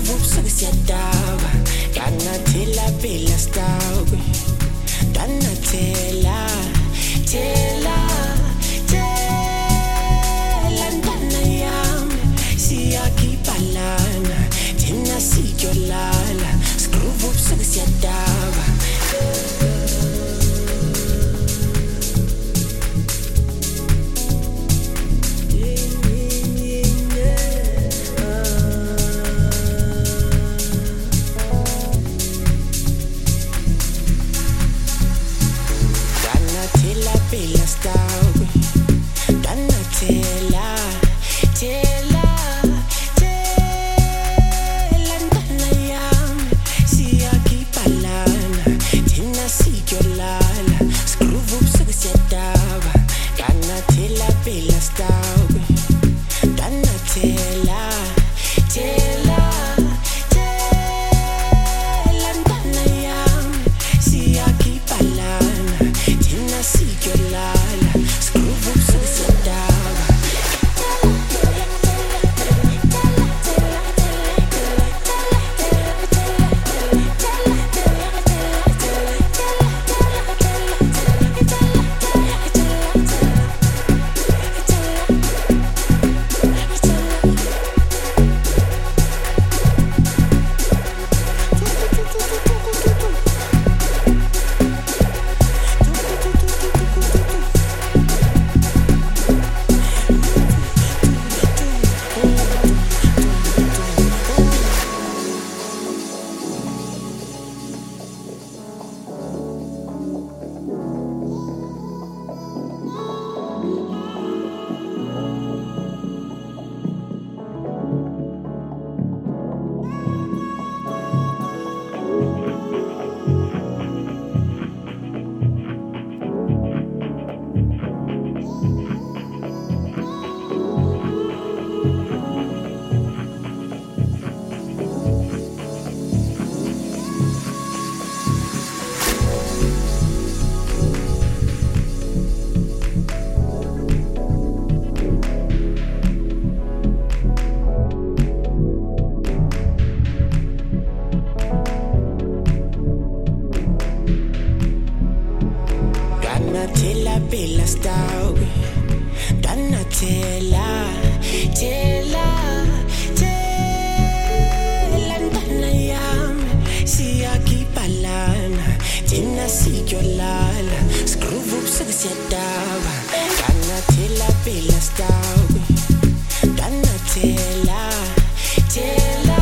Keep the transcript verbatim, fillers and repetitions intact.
Skruv upp så siadaba Danna tilla billa staugu Danna tilla Tilla Tilla Danna yami Siyakipalana Tina sikyolala Skruv up so siadaba Bella staugu Danna tela Tela Tela Danna yami Siyakipalana Tina sikyolala Skruv up so siadaba Danna tela bella staugu Danna tela Tela Tela Danna yami Siyakipalana Tina sikyolala Skruv up so siadaba Tilla bella staugu Danna tela Tela Tela Danna yami Siyakipalana Tina sikyolala Skruv up so siadaba Danna tilla bella staugu Danna tela Tela